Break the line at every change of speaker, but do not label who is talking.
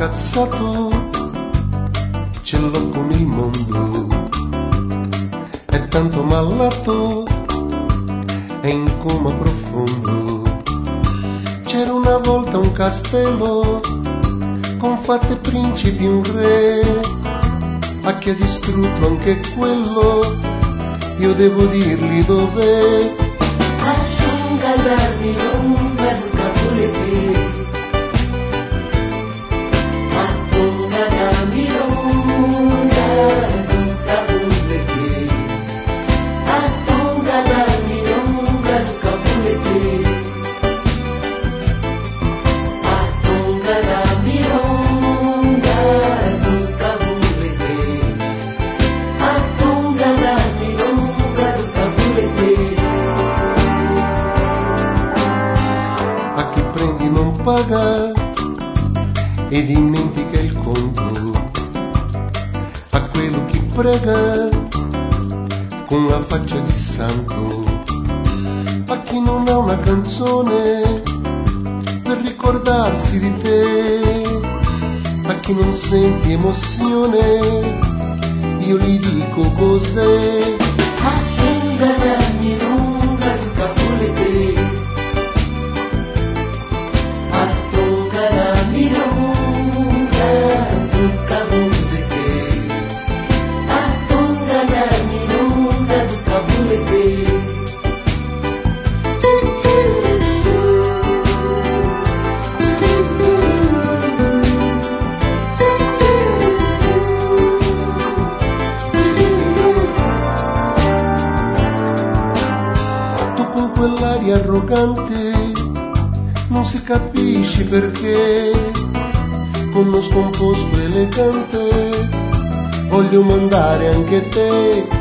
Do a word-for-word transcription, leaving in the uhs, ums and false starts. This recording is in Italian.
incazzato, ce l'ho con il mondo, è tanto malato, è in coma profondo. C'era una volta un castello con fatte principi, un re, a chi ha distrutto anche quello, io devo dirgli dov'è.
A lunga darmi lunga lunga volete, a lunga darmi lunga lunga volete, a lunga darmi lunga lunga volete, a lunga darmi lunga lunga volete, a lunga darmi lunga lunga volete.
A chi prendi non paga e dimentica il conto, a quello chi prega con la faccia di santo, a chi non ha una canzone per ricordarsi di te, a chi non senti emozione, io gli dico cos'è.
A lunga darmi lunga lunga volete, a lunga darmi lunga lunga volete, a lunga darmi lunga lunga volete.
Tu con quell'aria arrogante non si capisci perché, con lo scomposto elegante voglio mandare anche te